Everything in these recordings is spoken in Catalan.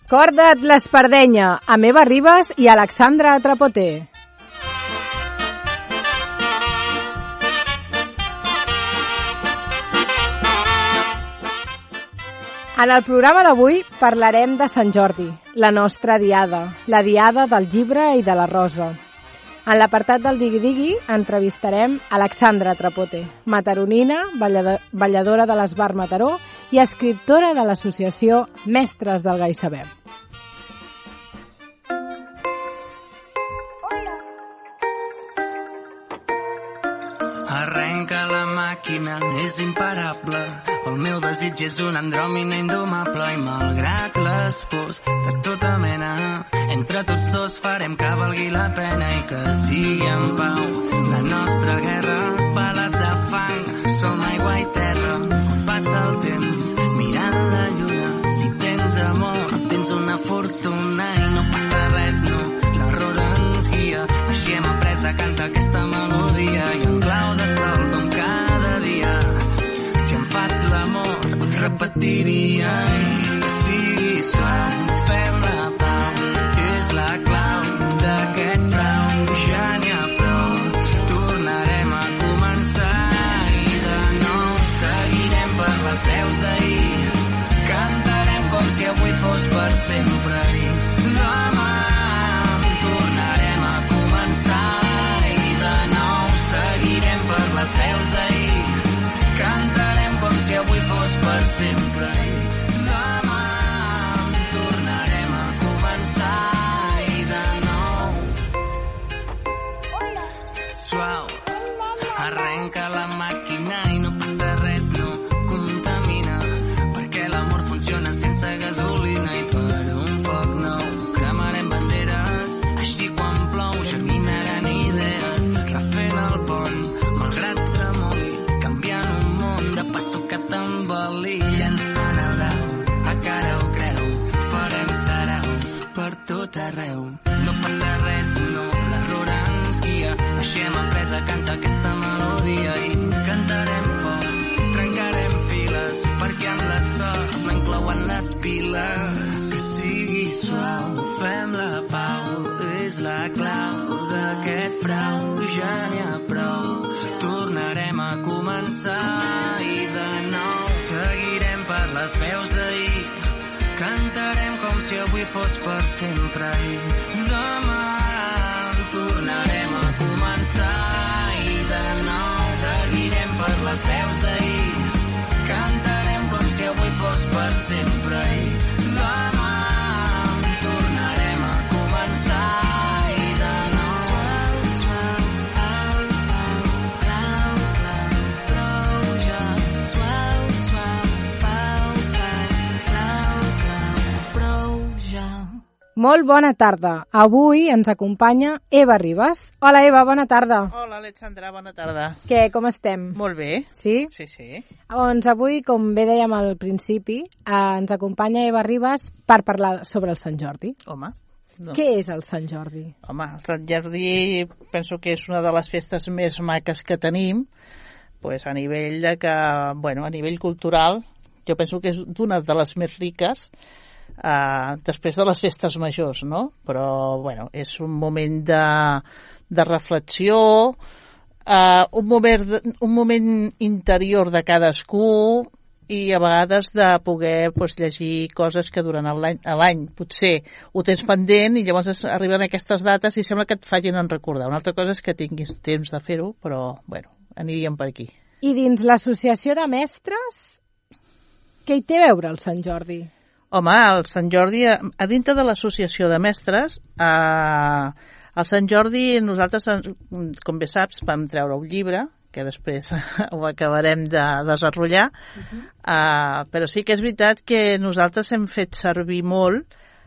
Corda't l'Espardenya, amb Eva Ribas i Alexandra Trapoter. En el programa d'avui parlarem de Sant Jordi, la nostra diada, la diada del llibre i de la rosa. En l'apartat del Digui-Digui entrevistarem Alexandra Trapoter, mataronina, balladora de l'Esbar Mataró i escriptora de l'associació Mestres del Gai Saber. Arrenca la màquina, és imparable. El meu desig és una andròmina indomable i malgrat les pors de tota mena, entre tots dos farem que valgui la pena i que sigui en pau. La nostra guerra, bales de fang, som aigua i terra. Com passa el temps, mirant la lluna, si tens amor, tens una fortuna i no passa res, no. L'error ens guia, així hem après a cantar aquesta melodia i en clau de sol com cada dia. Si em fas l'amor, repetiria i que sigui suau, fem la pau, és la clau d'aquest frau, ja n'hi ha prou. Tornarem a començar i de nou seguirem per les veus d'ahir, cantarem com si avui fos per sempre i demà tornarem a començar i de nou seguirem per les veus d'ahir, cantarem com si avui fos per sempre i demà tornarem a començar i de nou. Suau, arrenca la màquina i no passa res, no contamina, perquè l'amor funciona sense gasolina i per un foc nou cremarem banderes, així quan plou germinaran idees, refent el pont malgrat tremoli, canviant un món de passo que t'emboli, llançant el dau a cara o creu, farem sarau per tot arreu. No passa res, no, l'error ens guia, així hem après a cantar aquesta melodia i cantarem fort, trencarem files, perquè amb la sort no inclouen les piles. Que sigui suau, fem la pau, és la clau d'aquest frau, ja n'hi ha prou. Tornarem a començar i de nou seguirem per les veus d'ahir, cantarem com si avui fos per sempre i demà tornarem a començar i de nou seguirem per les veus d'ahir, cantarem com si avui fos per sempre i demà tornarem a començar i de nou. Suau, clau, prou ja, suau, clau, prou ja. Molt bona tarda. Avui ens acompanya Eva Ribas. Hola, Eva, bona tarda. Hola, Alexandra, bona tarda. Què, com estem? Molt bé. Sí? Sí, sí. Doncs avui, com bé dèiem al principi, ens acompanya Eva Ribas per parlar sobre el Sant Jordi. Home. No. Què és el Sant Jordi? Home, el Sant Jordi penso que és una de les festes més maques que tenim, pues a nivell de que, bueno, a nivell cultural, jo penso que és una de les més riques, després de les festes majors, no? Però, bueno, és un moment de reflexió, un moment interior de cadascú i a vegades de poder pues, llegir coses que durant l'any potser ho tens pendent i llavors arriben aquestes dates i sembla que et facin en recordar. Una altra cosa és que tinguis temps de fer-ho, però, bueno, aniríem per aquí. I dins l'associació de mestres, què hi té a veure el Sant Jordi? Home, el Sant Jordi, a dintre de l'associació de mestres, el Sant Jordi nosaltres, com bé saps, vam treure un llibre, que després ho acabarem de desenrotllar, però sí que és veritat que nosaltres hem fet servir molt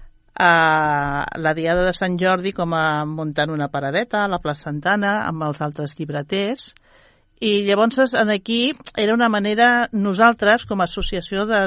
la diada de Sant Jordi com a muntant una paradeta a la plaça Santana amb els altres llibreters. I llavors aquí era una manera nosaltres com a associació de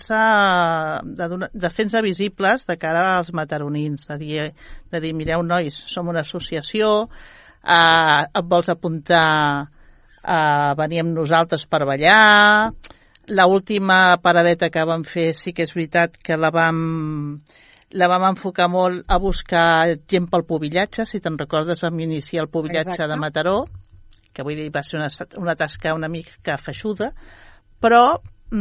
de fer-nos visibles de cara als mataronins, de dir mireu nois, som una associació, et vols apuntar a venir amb nosaltres per ballar. L'última paradeta que vam fer sí que és veritat que la vam la vam enfocar molt a buscar gent pel pubillatge. Si te'n recordes, vam iniciar el pubillatge de Mataró, que vull dir, va ser una tasca una mica feixuda, però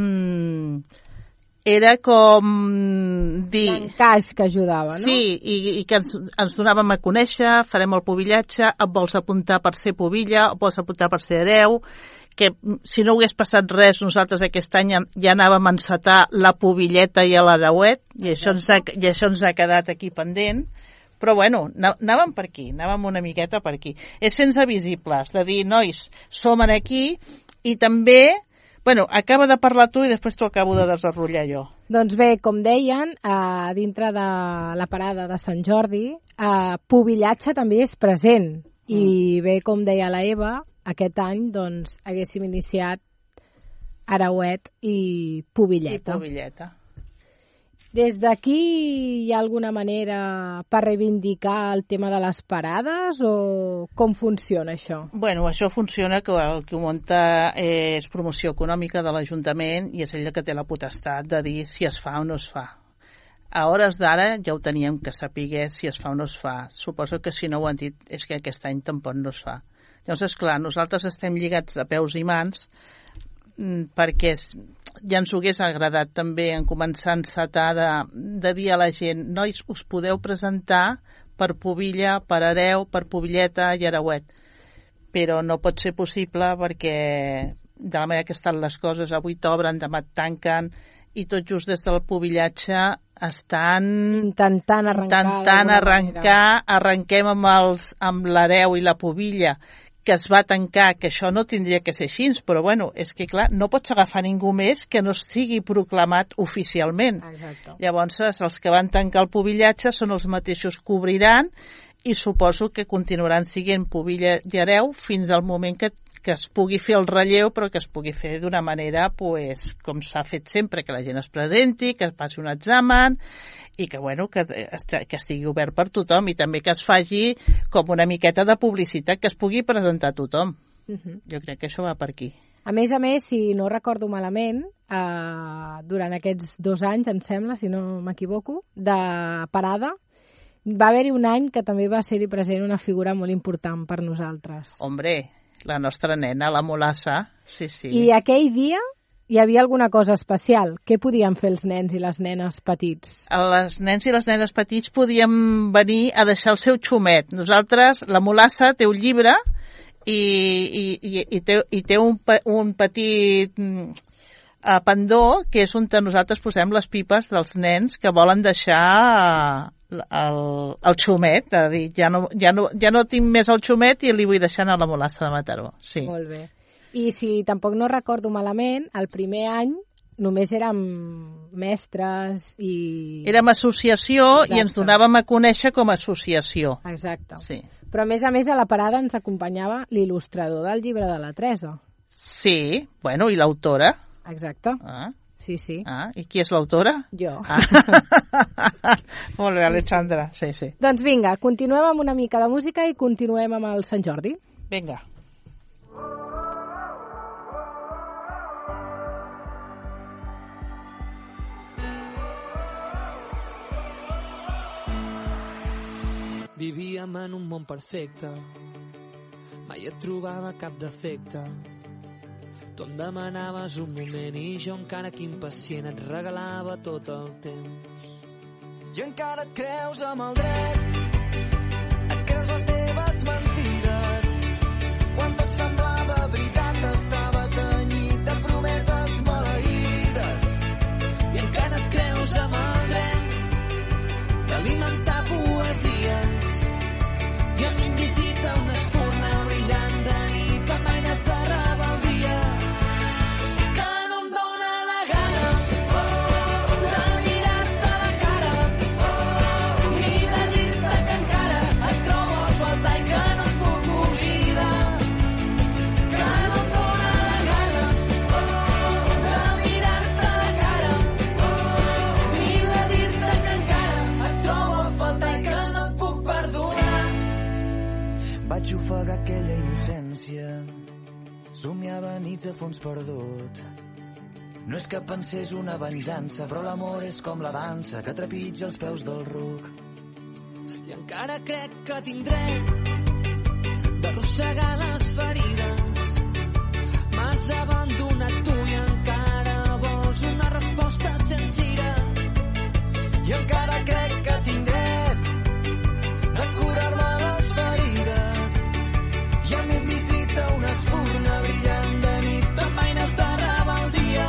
era com dir... L'encaix que ajudava, no? Sí, i que ens donàvem a conèixer, farem el pubillatge, et vols apuntar per ser pubilla, et vols apuntar per ser hereu, que si no hagués passat res, nosaltres aquest any ja anàvem a encetar la pubilleta i l'hereuet, i això ens ha quedat aquí pendent. Però bueno, anàvem per aquí, anàvem una miqueta per aquí. És fer-nos visibles, de dir, nois, som aquí, i també... Bueno, acaba de parlar tu i després t'ho acabo de desenrotllar jo. Doncs bé, com deien, dintre de la parada de Sant Jordi, pubillatge també és present. I bé, com deia la Eva, aquest any doncs haguéssim iniciat hereuet i pubilleta. I pubilleta. Des d'aquí hi ha alguna manera per reivindicar el tema de les parades o com funciona això? Bueno, això funciona que el que ho munta és promoció econòmica de l'Ajuntament i és ell que té la potestat de dir si es fa o no es fa. A hores d'ara ja ho teníem que saber si es fa o no es fa. Suposo que si no ho han dit és que aquest any tampoc no es fa. Llavors, esclar, nosaltres estem lligats de peus i mans perquè ja ens hagués agradat també en començar a encetar de dir a la gent, nois, us podeu presentar per pubilla, per hereu, per pubilleta i hereuet. Però no pot ser possible perquè de la manera que estan les coses, avui t'obren, demà et tanquen i tot just des del pubillatge estan intentant arrencar, arrenquem amb l'hereu i la pubilla que es va tancar, que això no tindria que ser així, però bueno, és que clar, no pots agafar ningú més que no sigui proclamat oficialment. Exacte. Llavors, els que van tancar el pubillatge són els mateixos que obriran i suposo que continuaran siguent pubilla i hereu fins al moment que es pugui fer el relleu, però que es pugui fer d'una manera, pues, com s'ha fet sempre, que la gent es presenti, que es passi un examen i que, bueno, que estigui obert per tothom i també que es faci com una miqueta de publicitat, que es pugui presentar a tothom. Jo crec que això va per aquí. A més, si no recordo malament, durant aquests 2 anys, em sembla, si no m'equivoco, de parada, va haver-hi un any que també va ser-hi present una figura molt important per nosaltres. Hombre, la nostra nena, la Molassa, sí. I aquell dia hi havia alguna cosa especial. Què podien fer els nens i les nenes petits? Els nens i les nenes petits podien venir a deixar el seu xumet. Nosaltres, la Molassa té un llibre i té un petit pendó que és on nosaltres posem les pipes dels nens que volen deixar el xumet, a dir, ja no tinc més el xumet i li vull deixar a la Molassa de Mataró. Sí. Molt bé. I si tampoc no recordo malament, el primer any només érem mestres i... Érem associació. Exacte. I ens donàvem a conèixer com a associació. Exacte. Sí. Però a més a la parada ens acompanyava l'il·lustrador del llibre de la Teresa. Sí, bueno, i l'autora. Exacte. Sí. I qui és l'autora? Jo. Molt bé, Alexandra. Sí. Doncs vinga, continuem amb una mica de música i continuem amb el Sant Jordi. Vinga. Vivíem en un món perfecte, mai et trobava cap defecte. Tu em demanaves un moment i jo encara que impacient et regalava tot el temps. I encara et creus amb el dret, et creus les teves mentides, quan tot semblava veritat estava tenyit de promeses maleïdes. I encara et creus amb el dret d'alimentar poesies i a mi em visita una espurna brillant de nit amb eines de rebel·lia que no em dóna la gana de mirar-te a la cara ni de dir-te que encara et trobo a faltar i que no et puc oblidar, que no em dóna la gana de mirar-te a la cara ni de dir-te que encara et trobo a faltar i que no et puc perdonar. Vaig ofegar aquella innocència, somiava nits a fons perdut. No és que pensés una venjança, però l'amor és com la dansa que trepitja els peus del ruc. I encara crec que tinc dret d'arrossegar les ferides. M'has abandonat tu i encara vols una resposta sense ira. I encara crec que tinc dret a curar-me les ferides. I a mi em visita una espurna brillant de nit amb eines de rebeldia.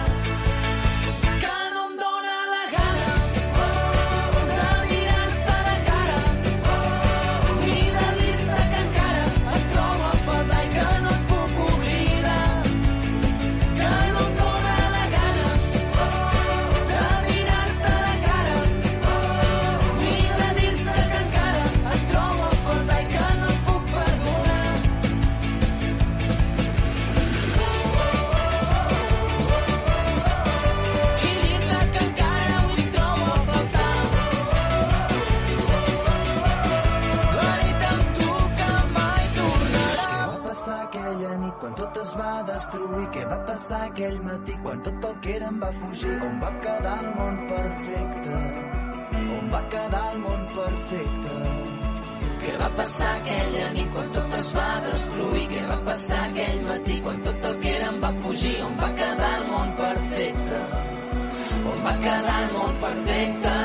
Què va passar aquell matí quan tot el que era em va fugir? On va quedar el món perfecte? On va quedar el món perfecte? Què va passar aquella nit quan tot es va destruir? Què va passar aquell matí quan tot el que era em va fugir? On va quedar el món perfecte? On va quedar el món perfecte?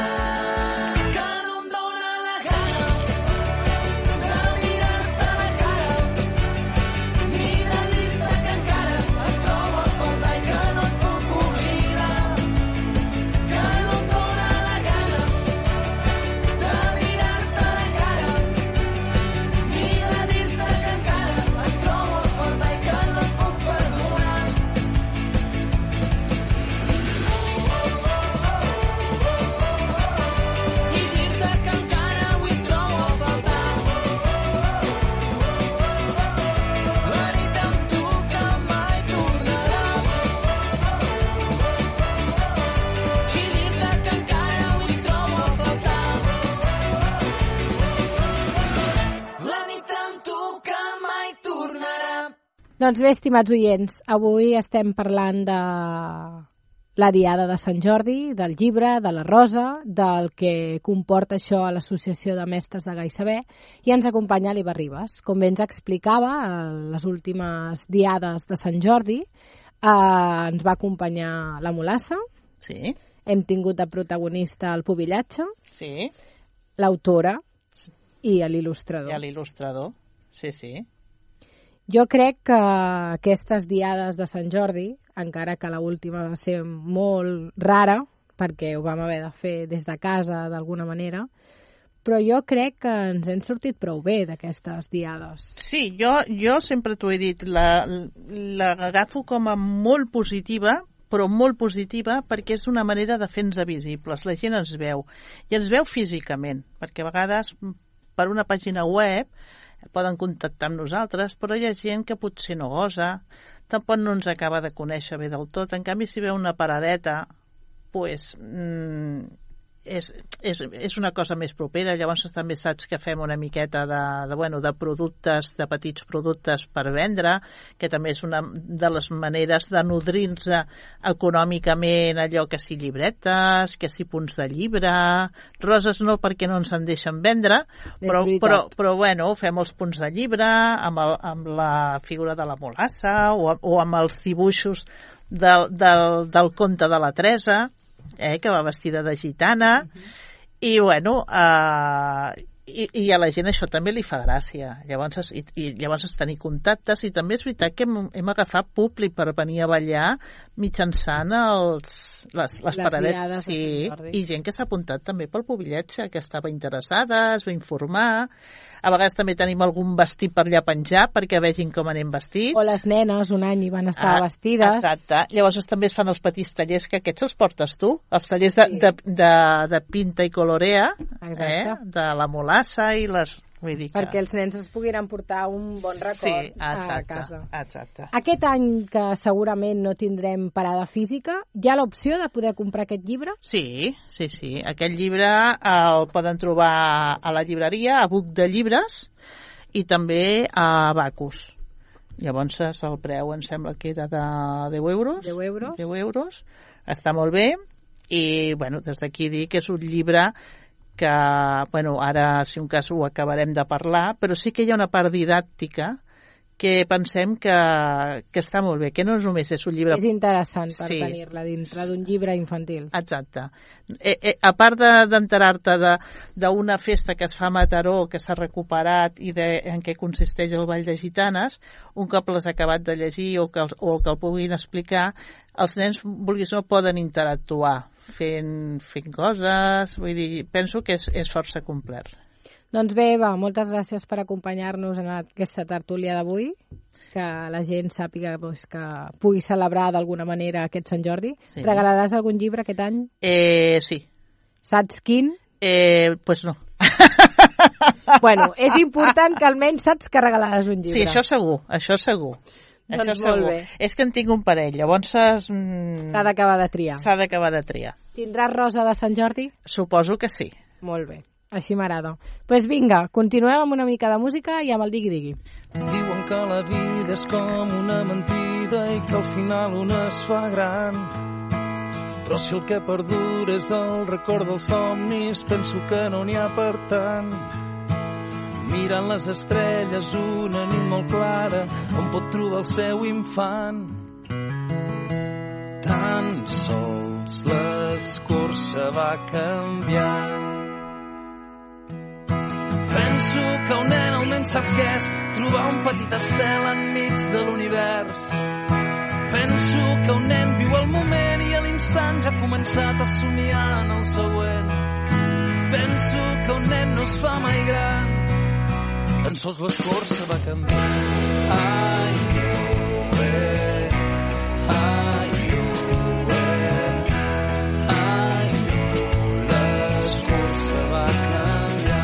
Doncs bé, estimats oients, avui estem parlant de la Diada de Sant Jordi, del llibre, de la rosa, del que comporta això a l'Associació de Mestres de Gai Saber, i ens acompanya l'Iva Ribas. Com bé ens explicava, a les últimes diades de Sant Jordi ens va acompanyar la Mulassa. Sí. Hem tingut de protagonista el Pubillatge. Sí. L'autora i l'il·lustrador. I l'il·lustrador, sí, sí. Jo crec que aquestes diades de Sant Jordi, encara que l'última va ser molt rara, perquè ho vam haver de fer des de casa d'alguna manera, però jo crec que ens hem sortit prou bé d'aquestes diades. Sí, jo sempre t'ho he dit, l'agafo com a molt positiva, però molt positiva perquè és una manera de fer-nos visibles. La gent ens veu, i ens veu físicament, perquè a vegades per una pàgina web poden contactar amb nosaltres, però hi ha gent que potser no gosa, tampoc no ens acaba de conèixer bé del tot. En canvi, si veu una paradeta, pues, és una cosa més propera. Llavors també saps que fem una miqueta de productes, de petits productes per vendre, que també és una de les maneres de nodrir-nos econòmicament, allò que si llibretes, que si punts de llibre, roses no perquè no ens en deixen vendre, però bueno, fem els punts de llibre amb la figura de la Mulassa o amb els dibuixos del conte de la Teresa, que va vestida de gitana, i bueno, i a la gent això també li fa gràcia. Llavors tenir contactes, i també és veritat que hem agafat públic per venir a ballar mitjançant les paradetes, sí, i gent que s'ha apuntat també pel Pubillatge, que estava interessada, es va informar. A vegades també tenim algun vestit per allà penjar perquè vegin com anem vestits. O les nenes un any hi van estar vestides. Exacte. Llavors també es fan els petits tallers, que aquests els portes tu, els tallers de pinta i colorea, de la Mulassa i les... Vull dir que... Perquè els nens es poguin emportar un bon record a casa. Exacte. Aquest any, que segurament no tindrem parada física, hi ha l'opció de poder comprar aquest llibre? Sí. Aquest llibre el poden trobar a la llibreria, a Buc de Llibres, i també a Bacus. Llavors el preu em sembla que era de 10 euros. 10 euros. 10 euros. Està molt bé i bueno, des d'aquí dic que és un llibre que, bueno, ara si un cas ho acabarem de parlar, però sí que hi ha una part didàctica que pensem que està molt bé, que no només és un llibre... És interessant per Sí. tenir-la dintre d'un llibre infantil. Exacte. A part d'enterar-te d'una festa que es fa a Mataró, que s'ha recuperat i en què consisteix el Ball de Gitanes, un cop l'has acabat de llegir o que el puguin explicar, els nens, vulguis o no, poden interactuar fent coses, vull dir, penso que és força complet. Doncs bé, Eva, moltes gràcies per acompanyar-nos en aquesta tertúlia d'avui, que la gent sàpiga doncs, que pugui celebrar d'alguna manera aquest Sant Jordi. Sí. Regalaràs algun llibre aquest any? Sí. Saps quin? Pues no. Bueno, és important que almenys saps que regalaràs un llibre. Sí, això segur. Doncs Això molt segur. bé. És que en tinc un parell, llavors S'ha d'acabar de triar. s'ha d'acabar de triar. Tindràs rosa de Sant Jordi? Suposo que sí. Molt bé, així m'agrada. Doncs pues vinga, continuem amb una mica de música i amb el digui-digui. Diuen que la vida és com una mentida i que al final un es fa gran. Però si el que perdura és el record dels somnis, penso que no n'hi ha per tant. Mirant les estrelles una nit molt clara on pot trobar el seu infant. Tan sols l'escorça va canviant. Penso que un nen almenys sap què és trobar un petit estel enmig de l'univers. Penso que un nen viu el moment i a l'instant ja ha començat a somiar en el següent. Penso que un nen no es fa mai gran, tan sols l'escorça va canviar. Ai, l'escorça va canviar.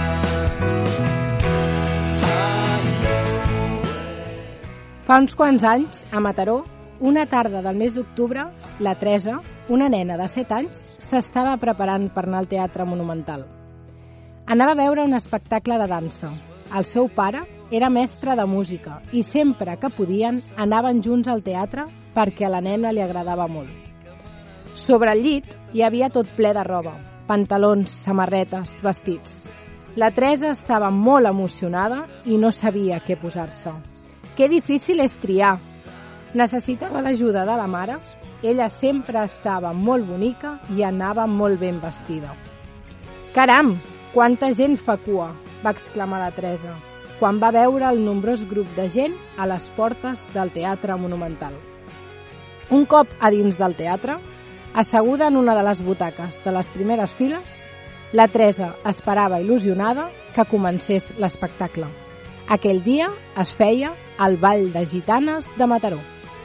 Fa uns quants anys, a Mataró, una tarda del mes d'octubre, la Teresa, una nena de 7 anys, s'estava preparant per anar al Teatre Monumental. Anava a veure un espectacle de dansa. El seu pare era mestre de música i sempre que podien anaven junts al teatre perquè a la nena li agradava molt. Sobre el llit hi havia tot ple de roba, pantalons, samarretes, vestits. La Teresa estava molt emocionada i no sabia què posar-se. Que difícil és triar. Necessitava l'ajuda de la mare. Ella sempre estava molt bonica i anava molt ben vestida. Caram, quanta gent fa cua, va exclamar la Teresa, quan va veure el nombrós grup de gent a les portes del Teatre Monumental. Un cop a dins del teatre, asseguda en una de les butaques de les primeres files, la Teresa esperava il·lusionada que comencés l'espectacle. Aquell dia es feia el Ball de Gitanes de Mataró.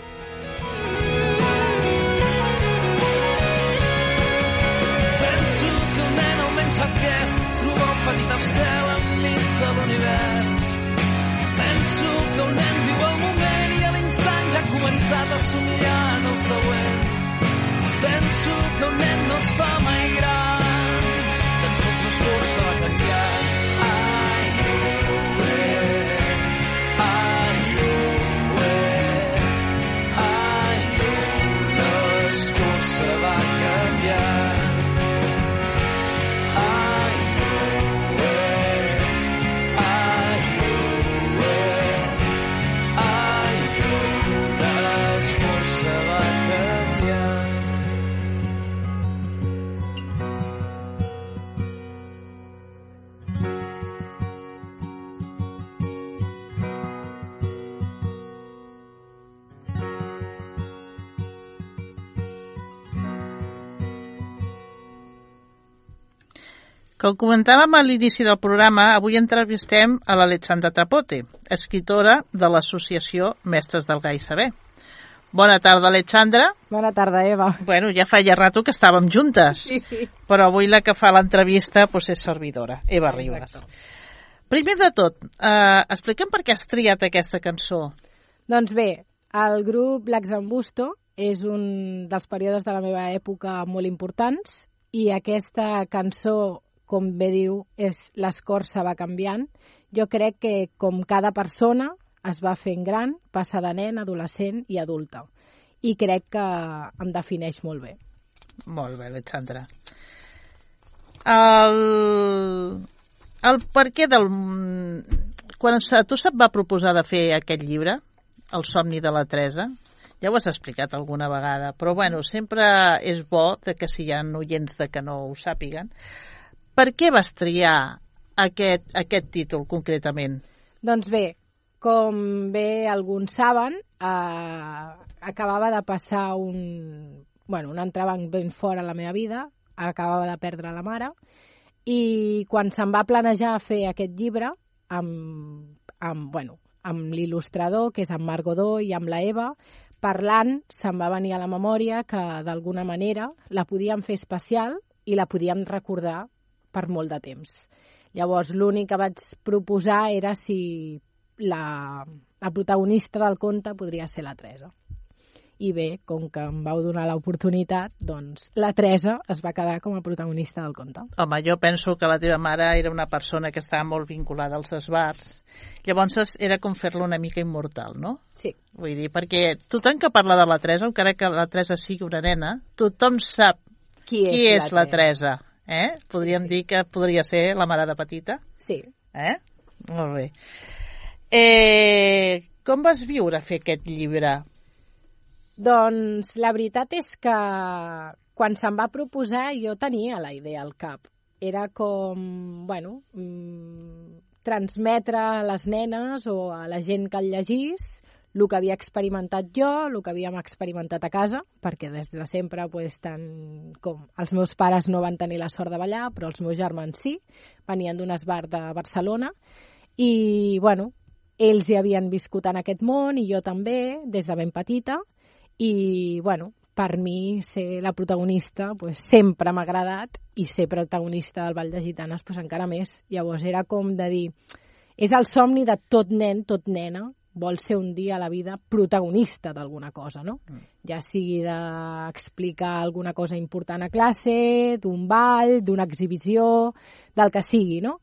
Penso que un nen almenys sap què és trobar un petit estel enmig de l'univers. Penso que un nen viu el moment i a l'instant ja ha començat a somiar en el següent. Penso que un nen no es fa mai gran, tan sols l'escorça va canviant. L'escorça va canviar. Com comentàvem a l'inici del programa, avui entrevistem a l'Alexandra Trapote, escriptora de l'Associació Mestres del Gai Saber. Bona tarda, Alexandra. Bona tarda, Eva. Bueno, ja feia rato que estàvem juntes, Sí. però avui la que fa l'entrevista doncs, és servidora, Eva Ribas. Primer de tot, explica'm per què has triat aquesta cançó. Doncs bé, el grup L'Axambusto és un dels períodes de la meva època molt importants i aquesta cançó, com bé diu, és l'escorça va canviant. Jo crec que com cada persona es va fent gran, passa de nen, adolescent i adulta. I crec que em defineix molt bé. Molt bé, Alexandra. El per què del... Quan a tu se't va proposar de fer aquest llibre, El somni de la Teresa, ja ho has explicat alguna vegada, però bueno, sempre és bo que si hi ha oients que no ho sàpiguen. Per què vas triar aquest títol concretament? Doncs bé, com bé alguns saben, acabava de passar un entrebanc ben fort a la meva vida, acabava de perdre la mare, i quan se'm va planejar fer aquest llibre, amb l'il·lustrador, que és en Marc Godó, i amb la Eva, parlant, se'm va venir a la memòria que d'alguna manera la podíem fer especial i la podíem recordar per molt de temps. Llavors, l'únic que vaig proposar era si la protagonista del conte podria ser la Teresa. I bé, com que em vau donar l'oportunitat, doncs la Teresa es va quedar com a protagonista del conte. Home, jo penso que la teva mare era una persona que estava molt vinculada als esbarts. Llavors era com fer-la una mica immortal, no? Sí. Vull dir, perquè tothom que parla de la Teresa, encara que la Teresa sigui una nena, tothom sap qui és la Teresa. Podríem dir que podria ser la mare de petita? Sí. Molt bé. Com vas viure fer aquest llibre? Doncs la veritat és que quan se'm va proposar jo tenia la idea al cap. Era com, transmetre a les nenes o a la gent que el llegís el que havia experimentat jo, el que havíem experimentat a casa, perquè des de sempre, tant com els meus pares no van tenir la sort de ballar, però els meus germans sí, venien d'un esbart de Barcelona, i, ells hi havien viscut en aquest món, i jo també, des de ben petita, i, per mi ser la protagonista sempre m'ha agradat, i ser protagonista del Ball de Gitanes encara més. Llavors era com de dir, és el somni de tot nen, tot nena, vol ser un dia a la vida protagonista d'alguna cosa, no? Ja sigui d'explicar alguna cosa important a classe, d'un ball, d'una exhibició, del que sigui, no?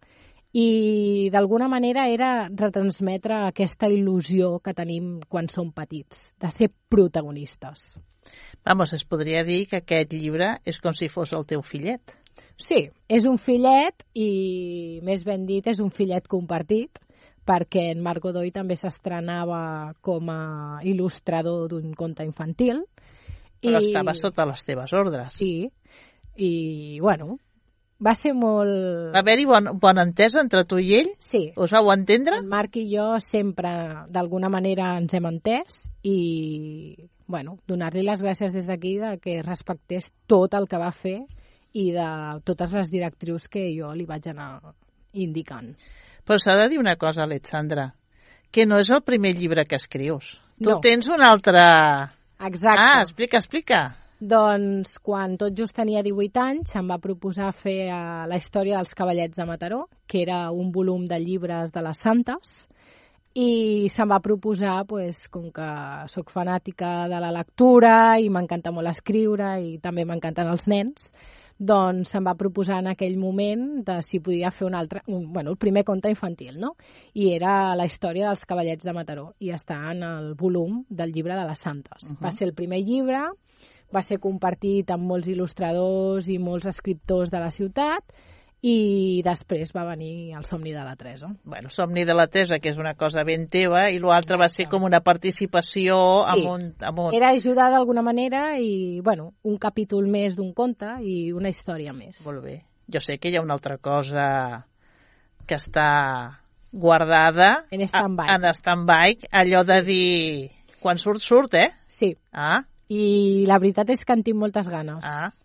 I d'alguna manera era retransmetre aquesta il·lusió que tenim quan som petits, de ser protagonistes. Vamos, es podria dir que aquest llibre és com si fos el teu fillet. Sí, és un fillet i, més ben dit, és un fillet compartit, perquè en Marc Godoy també s'estrenava com a il·lustrador d'un conte infantil. Però estava sota les teves ordres. Sí, i va ser molt... Va haver-hi bona entesa entre tu i ell? Sí. Us vau entendre? En Marc i jo sempre, d'alguna manera, ens hem entès i, donar-li les gràcies des d'aquí que respectés tot el que va fer i de totes les directrius que jo li vaig anar indicant. Però s'ha de dir una cosa, Alexandra, que no és el primer llibre que escrius. No. Tu tens un altre... Exacte. Explica. Doncs quan tot just tenia 18 anys se'm va proposar fer la història dels Cavallets de Mataró, que era un volum de llibres de les Santes, i se'm va proposar, com que sóc fanàtica de la lectura i m'encanta molt escriure i també m'encanten els nens, doncs se'm va proposar en aquell moment de si podia fer el primer conte infantil, no? I era la història dels Cavallets de Mataró, i està en el volum del llibre de les Santes. Va ser el primer llibre, va ser compartit amb molts il·lustradors i molts escriptors de la ciutat, i després va venir el somni de la Teresa. Bueno, somni de la Teresa, que és una cosa ben teva, i l'altre va ser com una participació amb un... Era ajudar d'alguna manera i, un capítol més d'un conte i una història més. Molt bé. Jo sé que hi ha una altra cosa que està guardada en stand-by. En stand-by, allò de dir... Quan surt, eh? Sí. I la veritat és que en tinc moltes ganes.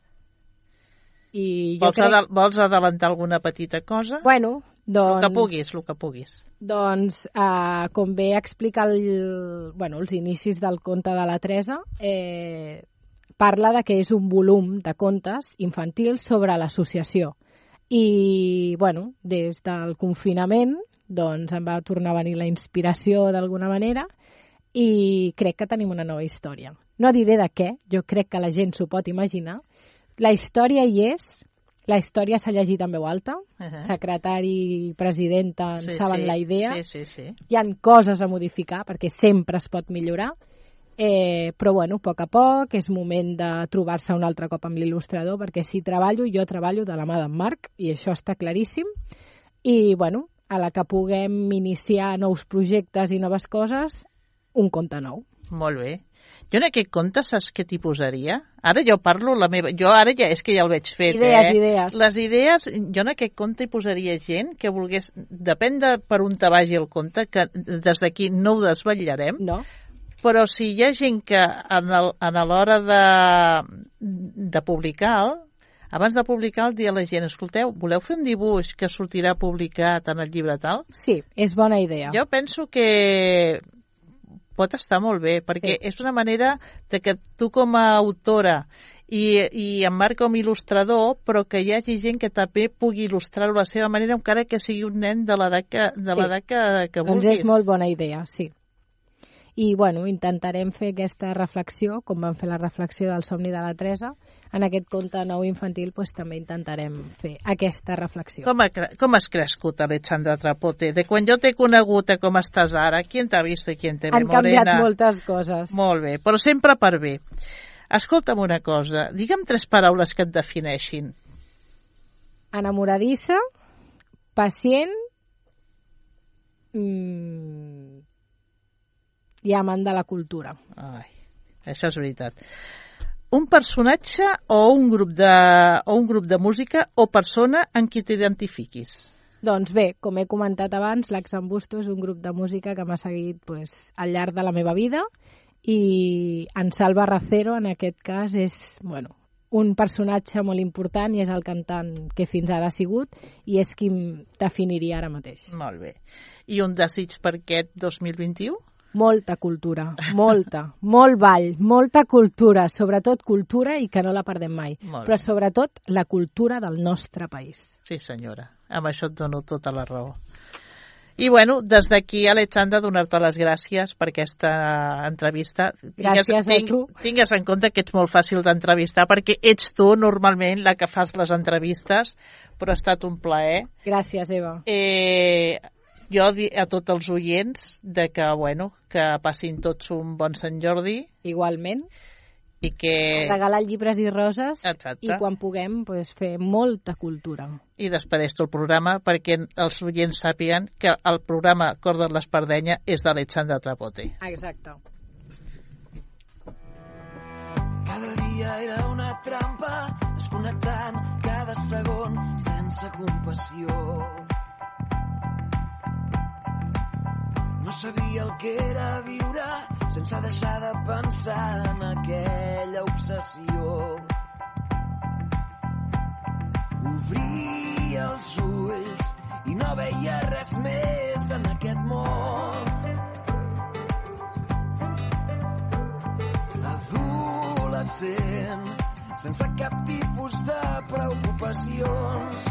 I vols adelantar alguna petita cosa? Doncs... El que puguis. Doncs, com bé explica els inicis del conte de la Teresa, parla de que és un volum de contes infantils sobre l'associació. I, des del confinament, doncs em va tornar a venir la inspiració d'alguna manera i crec que tenim una nova història. No diré de què, jo crec que la gent s'ho pot imaginar. La història hi és, La història s'ha llegit en veu alta, secretari i presidenta en saben la idea. Sí. Hi ha coses a modificar perquè sempre es pot millorar, però bueno, a poc, és moment de trobar-se un altre cop amb l'il·lustrador, perquè si jo treballo de la mà d'en Marc, i això està claríssim, i bueno, a la que puguem iniciar nous projectes i noves coses, un conte nou. Molt bé. Jo en aquest conte saps què t'hi posaria? Ara jo parlo la meva... Jo ara ja és que ja el veig fet, Idees. Les idees, jo en aquest conte hi posaria gent que volgués... Depèn de per on te vagi el conte, que des d'aquí no ho desvetllarem, No? però si hi ha gent que a l'hora de publicar, abans de publicar el dia a la gent, escolteu, voleu fer un dibuix que sortirà publicat en el llibre tal? Sí, és bona idea. Jo penso que pot estar molt bé, perquè és una manera de que tu com a autora i en Marc com a il·lustrador, però que hi hagi gent que també pugui il·lustrar-ho a la seva manera, encara que sigui un nen de l'edat que vulguis. Doncs és molt bona idea, sí. I, bueno, intentarem fer aquesta reflexió, com vam fer la reflexió del somni de la Teresa. En aquest conte nou infantil doncs, també intentarem fer aquesta reflexió. Com has crescut, Alexandra Trapote? De quan jo t'he conegut a com estàs ara, qui t'ha vist i qui t'ha Han canviat moltes coses. Molt bé, però sempre per bé. Escolta'm una cosa, digue'm 3 paraules que et defineixin. Enamoradissa, pacient i amant de la cultura. Ai, això és veritat. Un personatge o un grup de música o persona en qui t'identifiquis? Doncs bé, com he comentat abans, l'Axambusto és un grup de música que m'ha seguit al llarg de la meva vida i en Salva Racero, en aquest cas, és un personatge molt important i és el cantant que fins ara ha sigut i és qui em definiria ara mateix. Molt bé. I un desig per aquest 2021? Molta cultura, molt ball, molta cultura, sobretot cultura i que no la perdem mai, però sobretot la cultura del nostre país. Sí, senyora, amb això et dono tota la raó. I bueno, des d'aquí, Alexandra, donar-te les gràcies per aquesta entrevista. Gràcies a tu. Tingues en compte que ets molt fàcil d'entrevistar perquè ets tu normalment la que fas les entrevistes, però ha estat un plaer. Gràcies, Eva. Jo a tots els oients que passin tots un bon Sant Jordi. Igualment. I que... Regalar llibres i roses. Exacte. I quan puguem fer molta cultura. I despedeix-te el programa perquè els oients sàpiguen que el programa Cor de l'Espardenya és d'Alexandra Trapote. Exacte. Cada dia era una trampa, desconnectant cada segon sense compassió. No sabia el que era viure sense deixar de pensar en aquella obsessió. Obria els ulls i no veia res més en aquest món. Adolescent, sense cap tipus de preocupacions.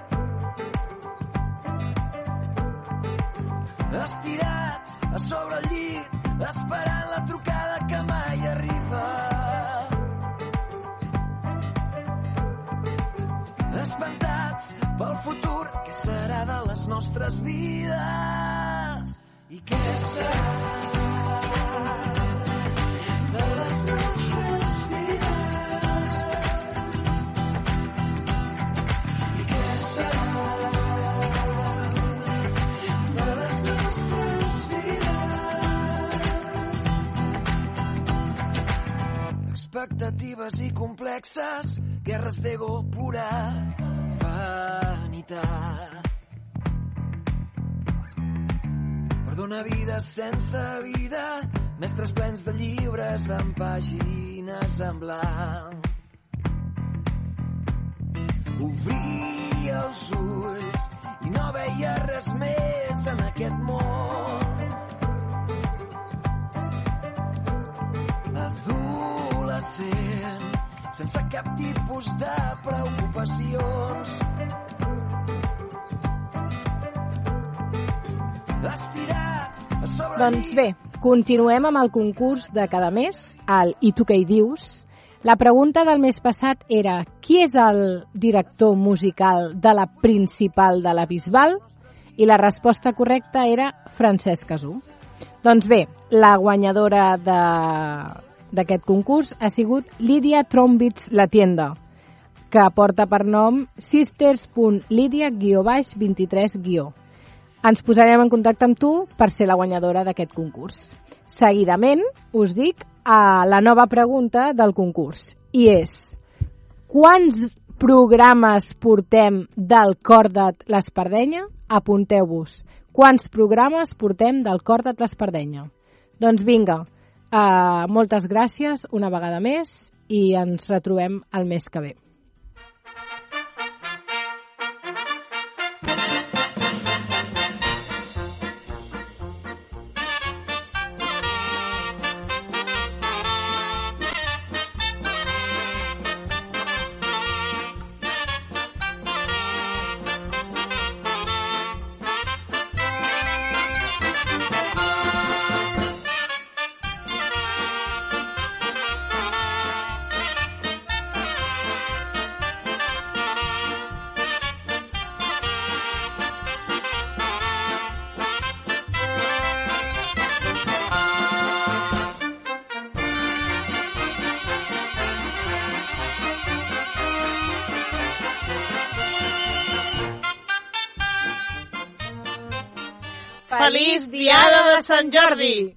Estirats a sobre el llit, esperant la trucada que mai arriba. Espantats pel futur, què serà de les nostres vides? I què serà de les nostres vides? I què serà de les nostres vides? Expectatives i complexes, guerres d'ego pura, vanitat. Perdona vida sense vida, mestres plens de llibres amb pàgines en blanc. Obria els ulls i no veia res més en aquest món. Adolescent, sense cap tipus de preocupacions. Estirats a sobre... Doncs bé, continuem amb el concurs de cada mes, el I tu què hi dius, La pregunta del mes passat era: qui és el director musical de la principal de la Bisbal? I la resposta correcta era Francesc Casú. Doncs bé, la guanyadora d'aquest concurs ha sigut Lídia Trombits La Tienda, que porta per nom sisters.lidia-23-. Ens posarem en contacte amb tu per ser la guanyadora d'aquest concurs. Seguidament us dic la nova pregunta del concurs, i és: quants programes portem del Corda't l'Espardenya? Apunteu-vos. Quants programes portem del Corda't l'Espardenya? Doncs vinga, moltes gràcies una vegada més i ens retrobem el mes que ve. Feliç Diada de Sant Jordi!